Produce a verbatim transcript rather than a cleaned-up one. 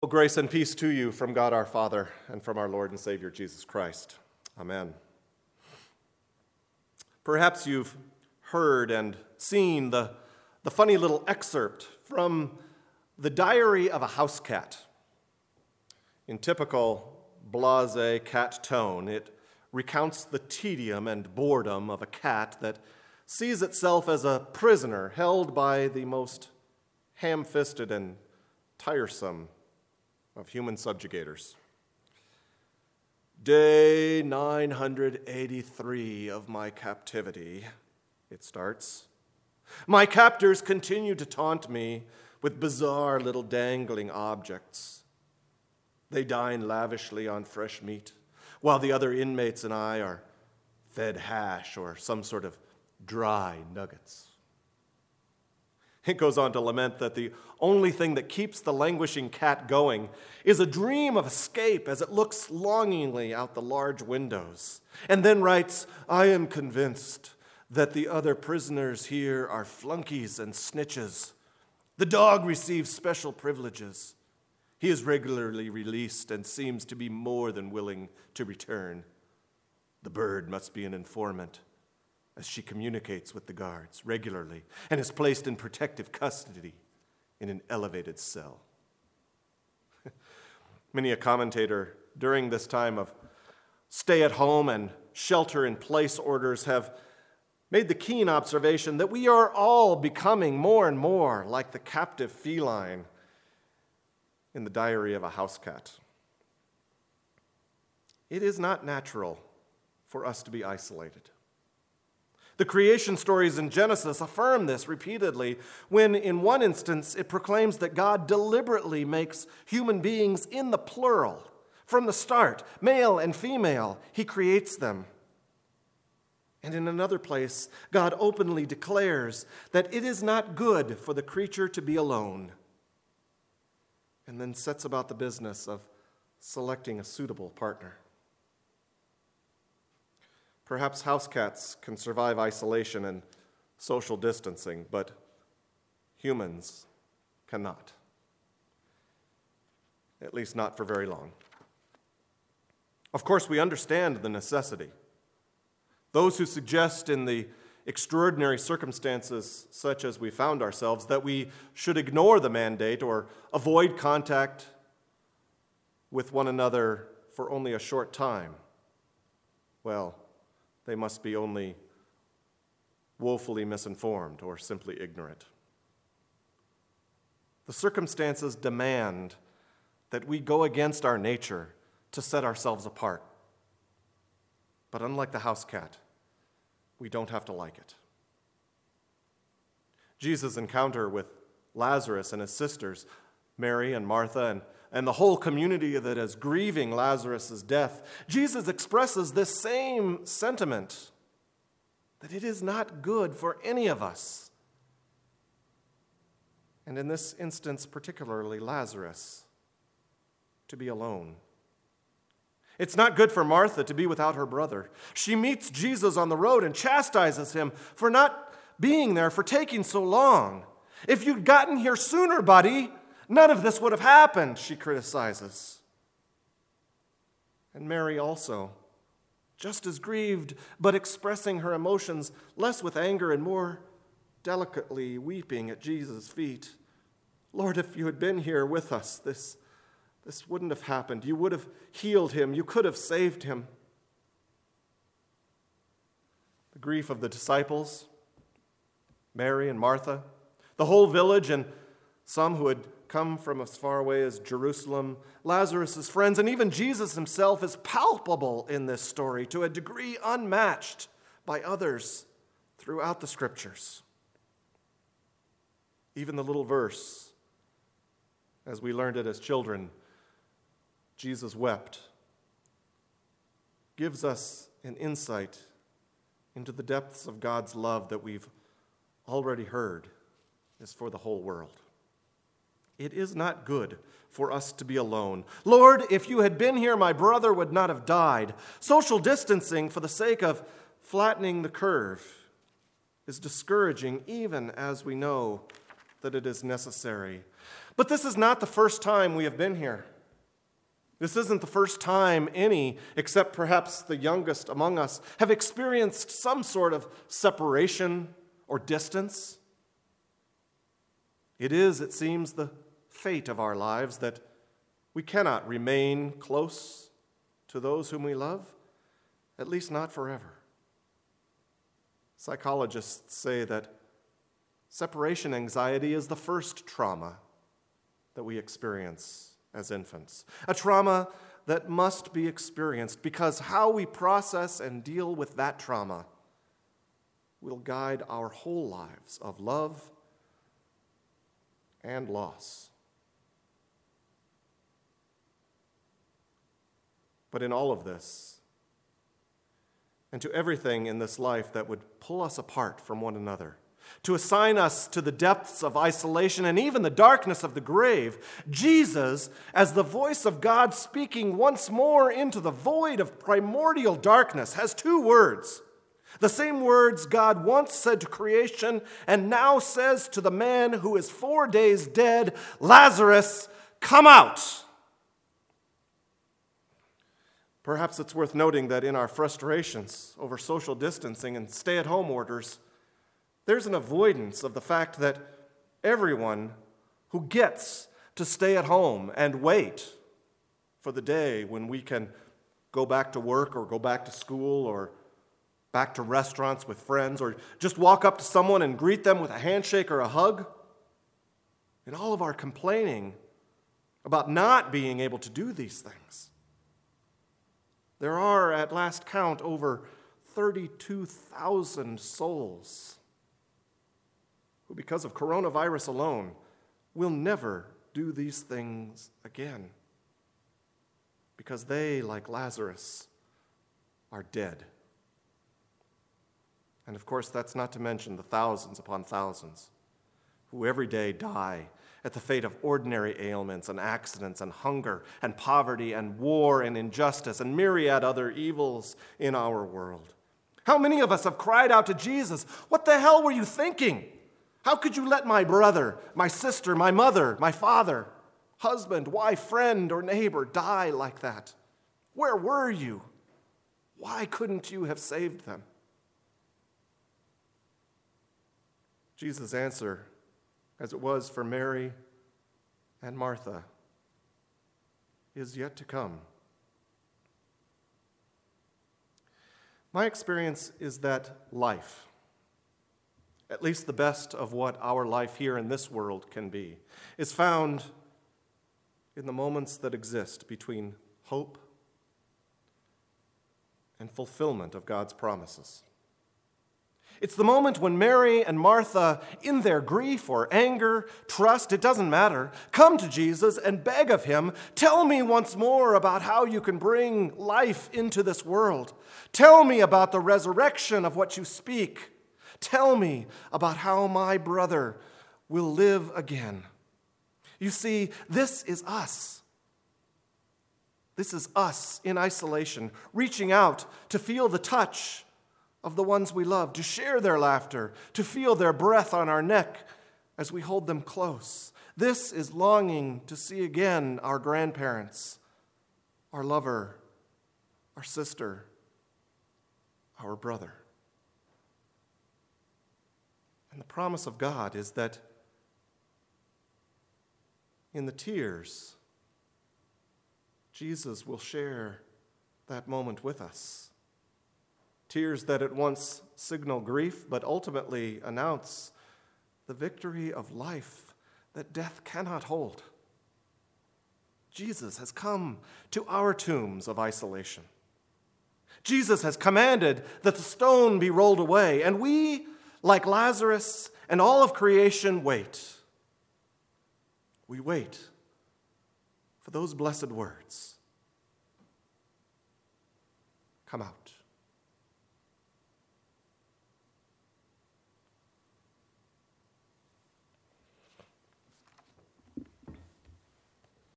Well, grace and peace to you from God our Father and from our Lord and Savior Jesus Christ. Amen. Perhaps you've heard and seen the, the funny little excerpt from The Diary of a House Cat. In typical blasé cat tone, it recounts the tedium and boredom of a cat that sees itself as a prisoner held by the most ham-fisted and tiresome of human subjugators. Day nine hundred eighty-three of my captivity, it starts. My captors continue to taunt me with bizarre little dangling objects. They dine lavishly on fresh meat, while the other inmates and I are fed hash or some sort of dry nuggets. It goes on to lament that the only thing that keeps the languishing cat going is a dream of escape as it looks longingly out the large windows, and then writes, I am convinced that the other prisoners here are flunkies and snitches. The dog receives special privileges. He is regularly released and seems to be more than willing to return. The bird must be an informant, as she communicates with the guards regularly and is placed in protective custody in an elevated cell. Many a commentator during this time of stay-at-home and shelter-in-place orders have made the keen observation that we are all becoming more and more like the captive feline in the Diary of a House Cat. It is not natural for us to be isolated. The creation stories in Genesis affirm this repeatedly when, in one instance, it proclaims that God deliberately makes human beings in the plural. From the start, male and female, he creates them. And in another place, God openly declares that it is not good for the creature to be alone, and then sets about the business of selecting a suitable partner. Perhaps house cats can survive isolation and social distancing, but humans cannot. At least not for very long. Of course, we understand the necessity. Those who suggest in the extraordinary circumstances such as we found ourselves that we should ignore the mandate or avoid contact with one another for only a short time, well, they must be only woefully misinformed or simply ignorant. The circumstances demand that we go against our nature to set ourselves apart. But unlike the house cat, we don't have to like it. Jesus' encounter with Lazarus and his sisters, Mary and Martha, and, and the whole community that is grieving Lazarus' death, Jesus expresses this same sentiment, that it is not good for any of us, and in this instance particularly Lazarus, to be alone. It's not good for Martha to be without her brother. She meets Jesus on the road and chastises him for not being there, for taking so long. If you'd gotten here sooner, buddy, none of this would have happened, she criticizes. And Mary also, just as grieved, but expressing her emotions less with anger and more delicately weeping at Jesus' feet. Lord, if you had been here with us, this This wouldn't have happened. You would have healed him. You could have saved him. The grief of the disciples, Mary and Martha, the whole village, and some who had come from as far away as Jerusalem, Lazarus' friends, and even Jesus himself is palpable in this story to a degree unmatched by others throughout the Scriptures. Even the little verse, as we learned it as children, Jesus wept, gives us an insight into the depths of God's love that we've already heard is for the whole world. It is not good for us to be alone. Lord, if you had been here, my brother would not have died. Social distancing for the sake of flattening the curve is discouraging, even as we know that it is necessary. But this is not the first time we have been here. This isn't the first time any, except perhaps the youngest among us, have experienced some sort of separation or distance. It is, it seems, the fate of our lives that we cannot remain close to those whom we love, at least not forever. Psychologists say that separation anxiety is the first trauma that we experience as infants, a trauma that must be experienced because how we process and deal with that trauma will guide our whole lives of love and loss. But in all of this, and to everything in this life that would pull us apart from one another, to assign us to the depths of isolation and even the darkness of the grave, Jesus, as the voice of God speaking once more into the void of primordial darkness, has two words. The same words God once said to creation and now says to the man who is four days dead, Lazarus, come out. Perhaps it's worth noting that in our frustrations over social distancing and stay-at-home orders, there's an avoidance of the fact that everyone who gets to stay at home and wait for the day when we can go back to work or go back to school or back to restaurants with friends or just walk up to someone and greet them with a handshake or a hug, in all of our complaining about not being able to do these things, there are, at last count, over thirty-two thousand souls who, because of coronavirus alone, will never do these things again because they, like Lazarus, are dead. And of course, that's not to mention the thousands upon thousands who every day die at the fate of ordinary ailments and accidents and hunger and poverty and war and injustice and myriad other evils in our world. How many of us have cried out to Jesus, "What the hell were you thinking? How could you let my brother, my sister, my mother, my father, husband, wife, friend, or neighbor die like that? Where were you? Why couldn't you have saved them?" Jesus' answer, as it was for Mary and Martha, is yet to come. My experience is that life, at least the best of what our life here in this world can be, is found in the moments that exist between hope and fulfillment of God's promises. It's the moment when Mary and Martha, in their grief or anger, trust, it doesn't matter, come to Jesus and beg of him, "Tell me once more about how you can bring life into this world. Tell me about the resurrection of what you speak. Tell me about how my brother will live again." You see, this is us. This is us in isolation, reaching out to feel the touch of the ones we love, to share their laughter, to feel their breath on our neck as we hold them close. This is longing to see again our grandparents, our lover, our sister, our brother. And the promise of God is that in the tears, Jesus will share that moment with us. Tears that at once signal grief, but ultimately announce the victory of life that death cannot hold. Jesus has come to our tombs of isolation. Jesus has commanded that the stone be rolled away, and we, like Lazarus and all of creation, wait. We wait for those blessed words. Come out.